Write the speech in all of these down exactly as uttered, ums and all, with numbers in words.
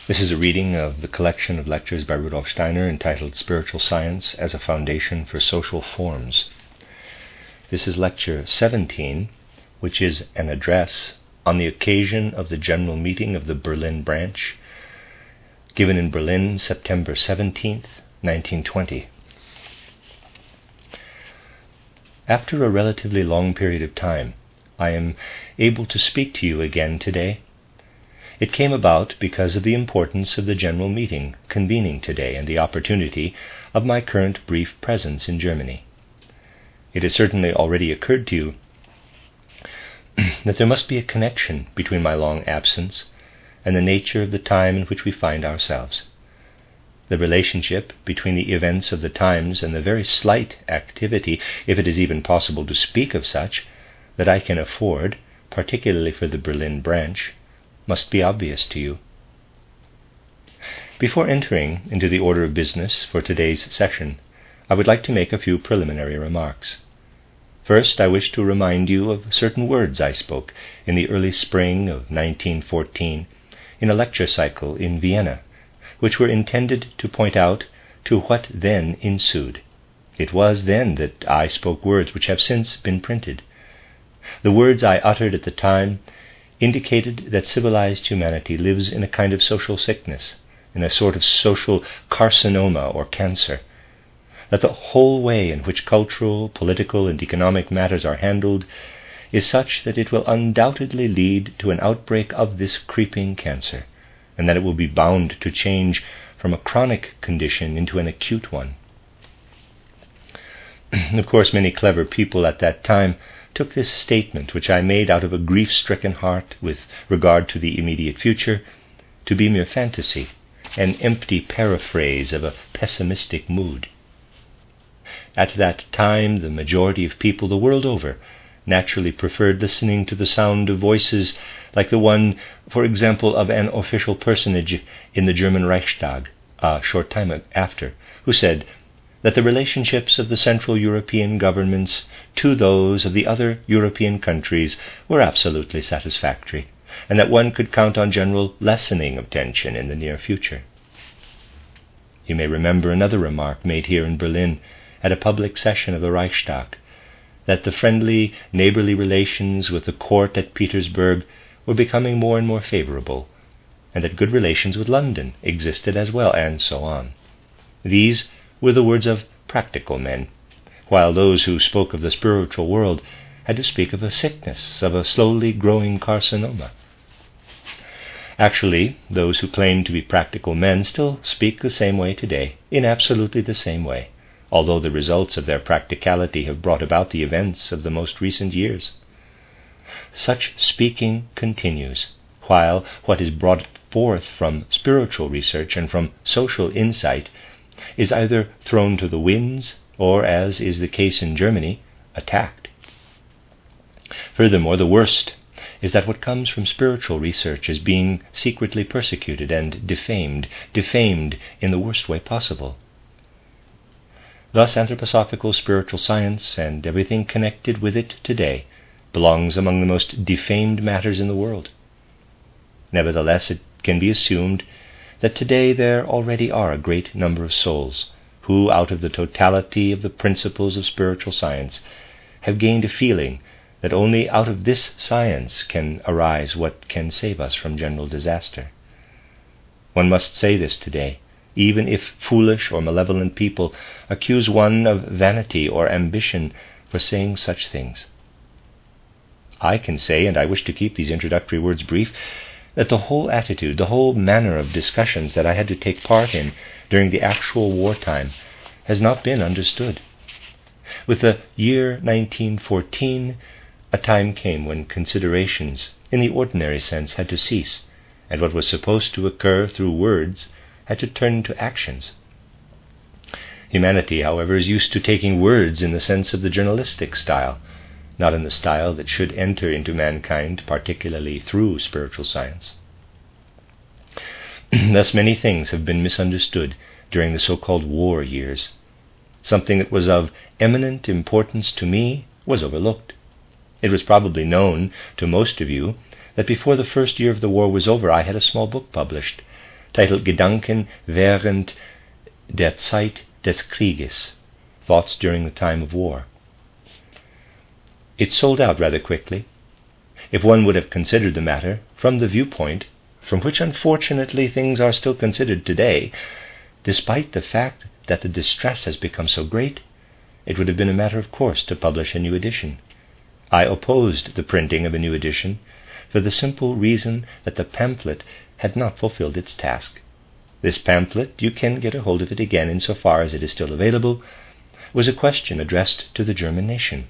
This is a reading of the collection of lectures by Rudolf Steiner entitled Spiritual Science as a Foundation for Social Forms. This is lecture seventeen, which is an address on the occasion of the general meeting of the Berlin branch, given in Berlin September seventeenth, nineteen twenty. After a relatively long period of time, I am able to speak to you again today. It came about because of the importance of the general meeting convening today and the opportunity of my current brief presence in Germany. It has certainly already occurred to you that there must be a connection between my long absence and the nature of the time in which we find ourselves. The relationship between the events of the times and the very slight activity, if it is even possible to speak of such, that I can afford, particularly for the Berlin branch, must be obvious to you. Before entering into the order of business for today's session, I would like to make a few preliminary remarks. First, I wish to remind you of certain words I spoke in the early spring of nineteen fourteen in a lecture cycle in Vienna, which were intended to point out to what then ensued. It was then that I spoke words which have since been printed. The words I uttered at the time indicated that civilized humanity lives in a kind of social sickness, in a sort of social carcinoma or cancer, that the whole way in which cultural, political, and economic matters are handled is such that it will undoubtedly lead to an outbreak of this creeping cancer, and that it will be bound to change from a chronic condition into an acute one. Of course, many clever people at that time took this statement, which I made out of a grief-stricken heart with regard to the immediate future, to be mere fantasy, an empty paraphrase of a pessimistic mood. At that time, the majority of people the world over naturally preferred listening to the sound of voices like the one, for example, of an official personage in the German Reichstag a short time after, who said that the relationships of the Central European governments to those of the other European countries were absolutely satisfactory, and that one could count on general lessening of tension in the near future. You may remember another remark made here in Berlin at a public session of the Reichstag, that the friendly, neighborly relations with the court at Petersburg were becoming more and more favorable, and that good relations with London existed as well, and so on. These were the words of practical men, while those who spoke of the spiritual world had to speak of a sickness, of a slowly growing carcinoma. Actually, those who claim to be practical men still speak the same way today, in absolutely the same way, although the results of their practicality have brought about the events of the most recent years. Such speaking continues, while what is brought forth from spiritual research and from social insight is either thrown to the winds or, as is the case in Germany, attacked. Furthermore, the worst is that what comes from spiritual research is being secretly persecuted and defamed, defamed in the worst way possible. Thus, anthroposophical spiritual science and everything connected with it today belongs among the most defamed matters in the world. Nevertheless, it can be assumed that today there already are a great number of souls who, out of the totality of the principles of spiritual science, have gained a feeling that only out of this science can arise what can save us from general disaster. One must say this today, even if foolish or malevolent people accuse one of vanity or ambition for saying such things. I can say, and I wish to keep these introductory words brief, that the whole attitude, the whole manner of discussions that I had to take part in during the actual wartime has not been understood. With the year nineteen fourteen, a time came when considerations, in the ordinary sense, had to cease, and what was supposed to occur through words had to turn into actions. Humanity, however, is used to taking words in the sense of the journalistic style, not in the style that should enter into mankind, particularly through spiritual science. Thus many things have been misunderstood during the so-called war years. Something that was of eminent importance to me was overlooked. It was probably known to most of you that before the first year of the war was over I had a small book published, titled Gedanken während der Zeit des Krieges, Thoughts During the Time of War. It sold out rather quickly. If one would have considered the matter from the viewpoint from which unfortunately things are still considered today, despite the fact that the distress has become so great, it would have been a matter of course to publish a new edition. I opposed the printing of a new edition for the simple reason that the pamphlet had not fulfilled its task. This pamphlet, you can get a hold of it again insofar as it is still available, was a question addressed to the German nation.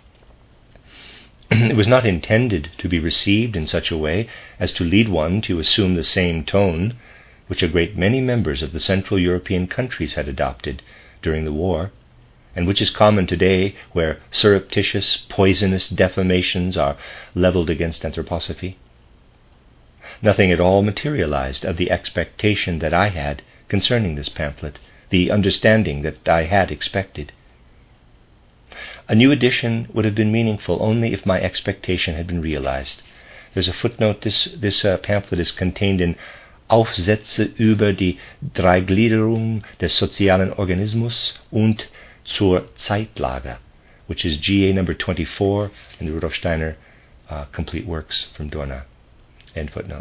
It was not intended to be received in such a way as to lead one to assume the same tone which a great many members of the Central European countries had adopted during the war, and which is common today where surreptitious, poisonous defamations are leveled against anthroposophy. Nothing at all materialized of the expectation that I had concerning this pamphlet, the understanding that I had expected. A new edition would have been meaningful only if my expectation had been realized. There's a footnote. This, this uh, pamphlet is contained in Aufsätze über die Dreigliederung des sozialen Organismus und zur Zeitlage, which is G A number twenty-four in the Rudolf Steiner uh, Complete Works from Dorna. End footnote.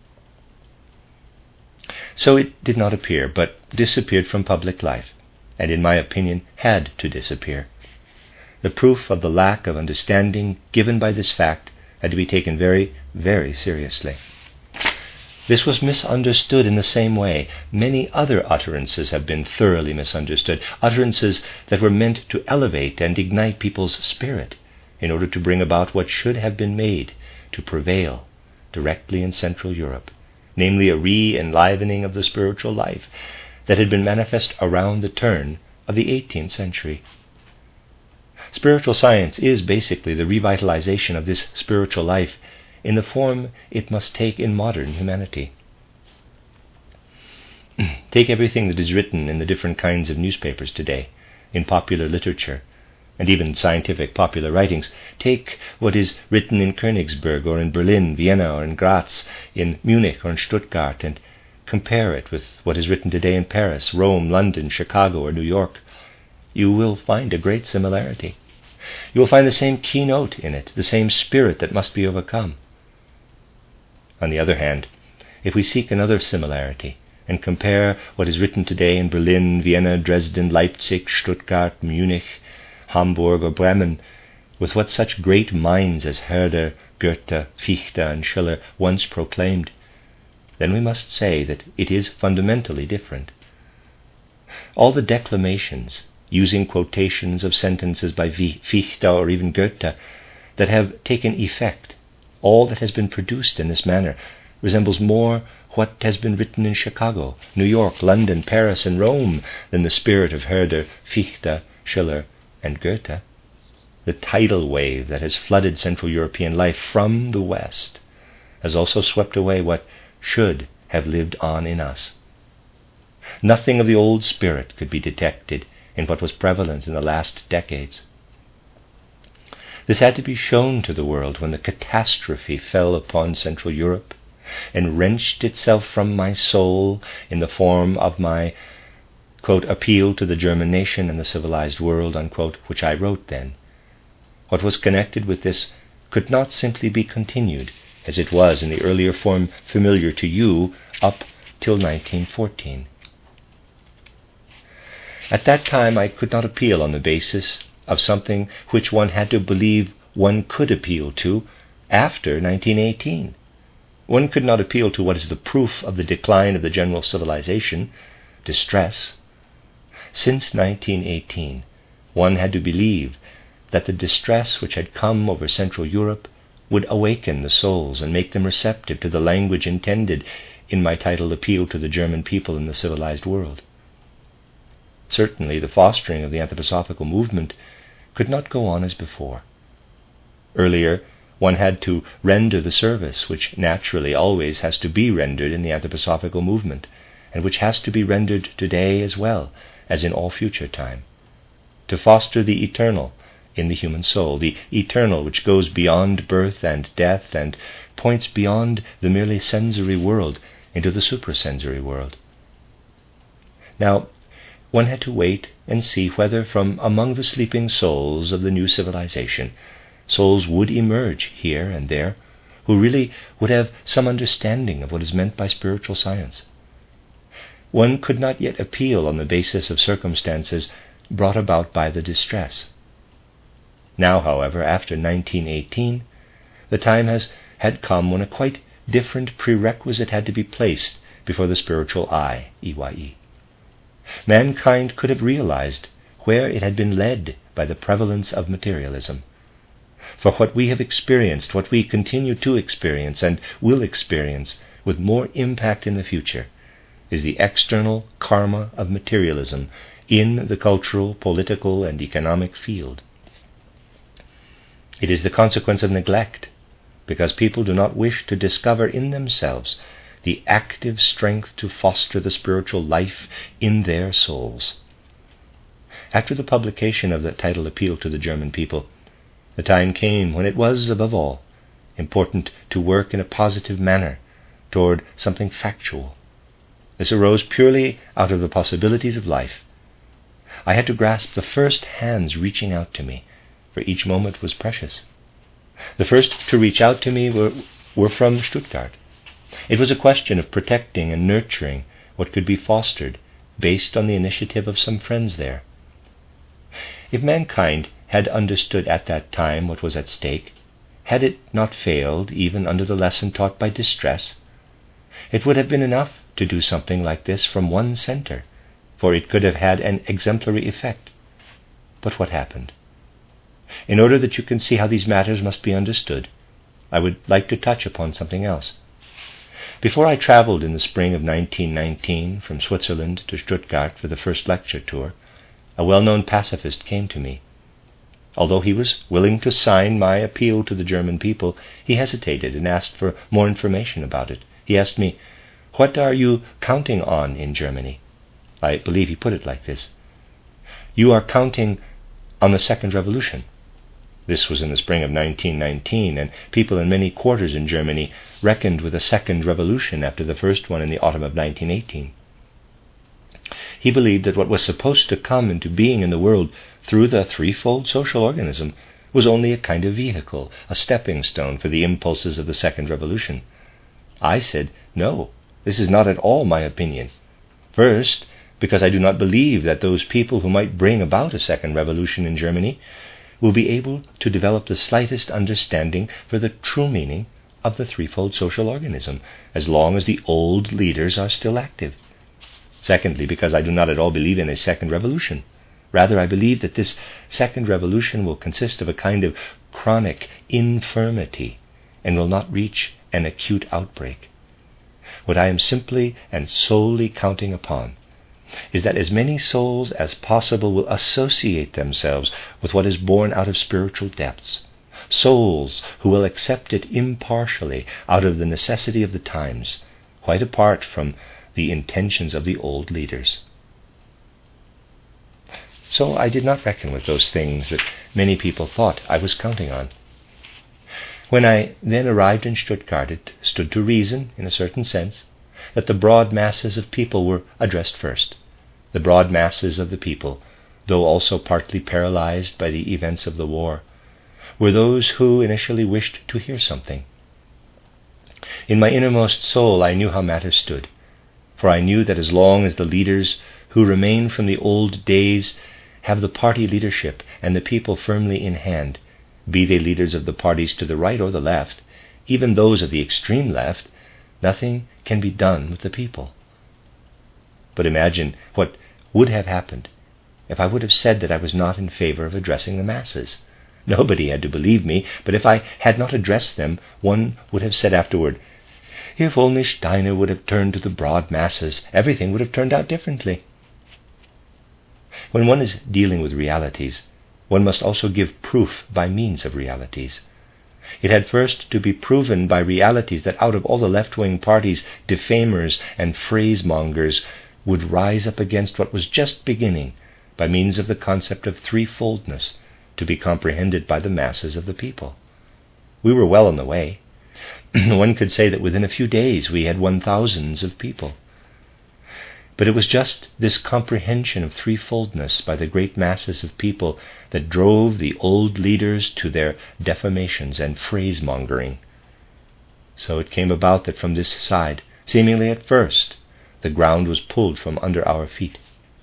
So it did not appear, but disappeared from public life, and in my opinion had to disappear. The proof of the lack of understanding given by this fact had to be taken very, very seriously. This was misunderstood in the same way. Many other utterances have been thoroughly misunderstood, utterances that were meant to elevate and ignite people's spirit in order to bring about what should have been made to prevail directly in Central Europe, namely a re-enlivening of the spiritual life that had been manifest around the turn of the eighteenth century. Spiritual science is basically the revitalization of this spiritual life in the form it must take in modern humanity. Take everything that is written in the different kinds of newspapers today, in popular literature, and even scientific popular writings. Take what is written in Königsberg or in Berlin, Vienna or in Graz, in Munich or in Stuttgart, and compare it with what is written today in Paris, Rome, London, Chicago or New York. You will find a great similarity. You will find the same keynote in it, the same spirit that must be overcome. On the other hand, if we seek another similarity and compare what is written today in Berlin, Vienna, Dresden, Leipzig, Stuttgart, Munich, Hamburg or Bremen with what such great minds as Herder, Goethe, Fichte and Schiller once proclaimed, then we must say that it is fundamentally different. All the declamations, using quotations of sentences by Fichte or even Goethe, that have taken effect, all that has been produced in this manner, resembles more what has been written in Chicago, New York, London, Paris, and Rome than the spirit of Herder, Fichte, Schiller, and Goethe. The tidal wave that has flooded Central European life from the West has also swept away what should have lived on in us. Nothing of the old spirit could be detected in what was prevalent in the last decades. This had to be shown to the world when the catastrophe fell upon Central Europe and wrenched itself from my soul in the form of my, quote, appeal to the German nation and the civilized world, unquote, which I wrote then. What was connected with this could not simply be continued, as it was in the earlier form familiar to you up till nineteen fourteen. At that time I could not appeal on the basis of something which one had to believe one could appeal to after nineteen eighteen. One could not appeal to what is the proof of the decline of the general civilization, distress. Since nineteen eighteen, one had to believe that the distress which had come over Central Europe would awaken the souls and make them receptive to the language intended in my title Appeal to the German People in the Civilized World. Certainly the fostering of the anthroposophical movement could not go on as before. Earlier, one had to render the service which naturally always has to be rendered in the anthroposophical movement, and which has to be rendered today as well as in all future time, to foster the eternal in the human soul, the eternal which goes beyond birth and death and points beyond the merely sensory world into the suprasensory world. Now, one had to wait and see whether from among the sleeping souls of the new civilization, souls would emerge here and there who really would have some understanding of what is meant by spiritual science. One could not yet appeal on the basis of circumstances brought about by the distress. Now, however, after nineteen eighteen, the time has had come when a quite different prerequisite had to be placed before the spiritual eye, E Y E. Mankind could have realized where it had been led by the prevalence of materialism. For what we have experienced, what we continue to experience and will experience with more impact in the future, is the external karma of materialism in the cultural, political, and economic field. It is the consequence of neglect, because people do not wish to discover in themselves the active strength to foster the spiritual life in their souls. After the publication of the title appeal to the German people, the time came when it was, above all, important to work in a positive manner toward something factual. This arose purely out of the possibilities of life. I had to grasp the first hands reaching out to me, for each moment was precious. The first to reach out to me were, were from Stuttgart. It was a question of protecting and nurturing what could be fostered based on the initiative of some friends there. If mankind had understood at that time what was at stake, had it not failed even under the lesson taught by distress, it would have been enough to do something like this from one center, for it could have had an exemplary effect. But what happened? In order that you can see how these matters must be understood, I would like to touch upon something else. Before I traveled in the spring of nineteen nineteen from Switzerland to Stuttgart for the first lecture tour, a well-known pacifist came to me. Although he was willing to sign my appeal to the German people, he hesitated and asked for more information about it. He asked me, "What are you counting on in Germany?" I believe he put it like this: "You are counting on the Second Revolution." This was in the spring of nineteen nineteen, and people in many quarters in Germany reckoned with a second revolution after the first one in the autumn of nineteen eighteen. He believed that what was supposed to come into being in the world through the threefold social organism was only a kind of vehicle, a stepping stone for the impulses of the second revolution. I said, "No, this is not at all my opinion. First, because I do not believe that those people who might bring about a second revolution in Germany will be able to develop the slightest understanding for the true meaning of the threefold social organism, as long as the old leaders are still active. Secondly, because I do not at all believe in a second revolution. Rather, I believe that this second revolution will consist of a kind of chronic infirmity and will not reach an acute outbreak. What I am simply and solely counting upon is that as many souls as possible will associate themselves with what is born out of spiritual depths, souls who will accept it impartially out of the necessity of the times, quite apart from the intentions of the old leaders." So I did not reckon with those things that many people thought I was counting on. When I then arrived in Stuttgart, it stood to reason, in a certain sense, that the broad masses of people were addressed first. The broad masses of the people, though also partly paralyzed by the events of the war, were those who initially wished to hear something. In my innermost soul I knew how matters stood, for I knew that as long as the leaders who remain from the old days have the party leadership and the people firmly in hand, be they leaders of the parties to the right or the left, even those of the extreme left, nothing can be done with the people. But imagine what would have happened if I would have said that I was not in favor of addressing the masses. Nobody had to believe me, but if I had not addressed them, one would have said afterward, "If only Steiner would have turned to the broad masses, everything would have turned out differently." When one is dealing with realities, one must also give proof by means of realities. It had first to be proven by realities that out of all the left-wing parties, defamers and phrasemongers would rise up against what was just beginning by means of the concept of threefoldness to be comprehended by the masses of the people. We were well on the way. One could say that within a few days we had won thousands of people. But it was just this comprehension of threefoldness by the great masses of people that drove the old leaders to their defamations and phrase-mongering. So it came about that from this side, seemingly at first, the ground was pulled from under our feet.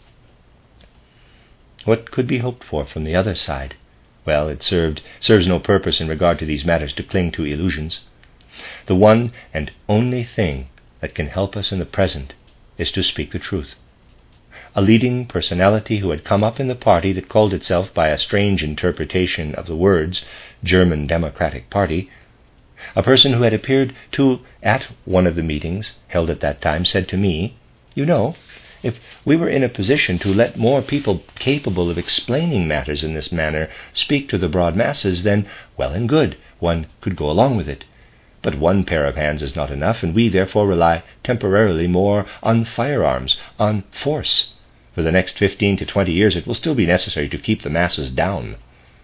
What could be hoped for from the other side? Well, it served serves no purpose in regard to these matters to cling to illusions. The one and only thing that can help us in the present is to speak the truth. A leading personality who had come up in the party that called itself by a strange interpretation of the words German Democratic Party, a person who had appeared to at one of the meetings held at that time, said to me, "You know, if we were in a position to let more people capable of explaining matters in this manner speak to the broad masses, then well and good, one could go along with it. But one pair of hands is not enough, and we therefore rely temporarily more on firearms, on force. For the next fifteen to twenty years it will still be necessary to keep the masses down."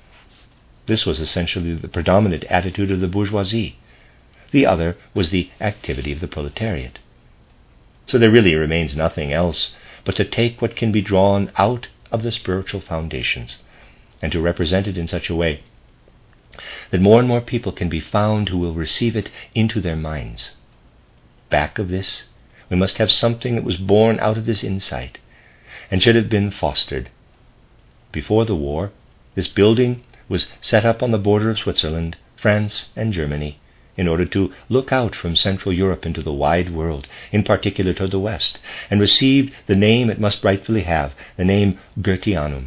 This was essentially the predominant attitude of the bourgeoisie. The other was the activity of the proletariat. So there really remains nothing else but to take what can be drawn out of the spiritual foundations and to represent it in such a way that more and more people can be found who will receive it into their minds. Back of this, we must have something that was born out of this insight and should have been fostered. Before the war, this building was set up on the border of Switzerland, France, and Germany, in order to look out from Central Europe into the wide world, in particular toward the West, and received the name it must rightfully have, the name Goetheanum.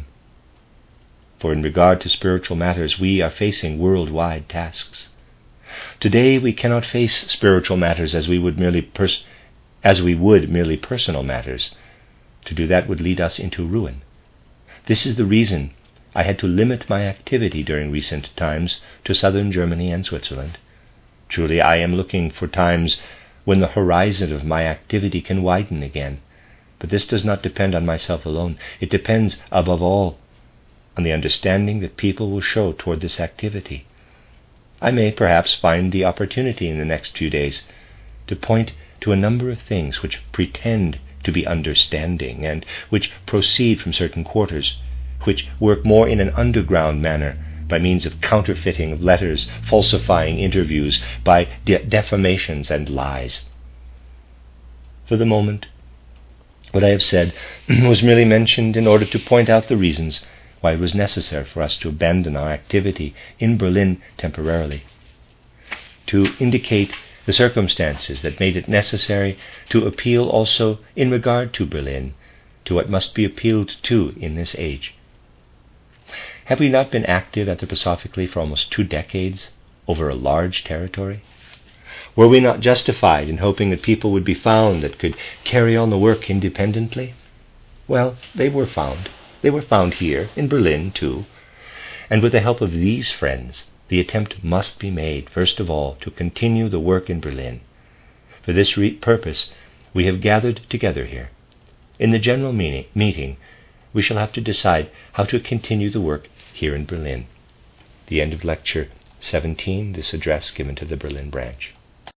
For in regard to spiritual matters, we are facing worldwide tasks. Today we cannot face spiritual matters as we would merely pers- as we would merely personal matters. To do that would lead us into ruin. This is the reason I had to limit my activity during recent times to southern Germany and Switzerland. Truly, I am looking for times when the horizon of my activity can widen again. But this does not depend on myself alone. It depends, above all, on the understanding that people will show toward this activity. I may perhaps find the opportunity in the next few days to point to a number of things which pretend to be understanding and which proceed from certain quarters, which work more in an underground manner, by means of counterfeiting of letters, falsifying interviews, by de- defamations and lies. For the moment, what I have said was merely mentioned in order to point out the reasons why it was necessary for us to abandon our activity in Berlin temporarily, to indicate the circumstances that made it necessary to appeal also in regard to Berlin to what must be appealed to in this age. Have we not been active anthroposophically for almost two decades over a large territory? Were we not justified in hoping that people would be found that could carry on the work independently? Well, they were found. They were found here, in Berlin, too. And with the help of these friends, the attempt must be made, first of all, to continue the work in Berlin. For this re- purpose, we have gathered together here. In the general meeting, meeting, we shall have to decide how to continue the work here in Berlin. The end of Lecture seventeen, this address given to the Berlin branch.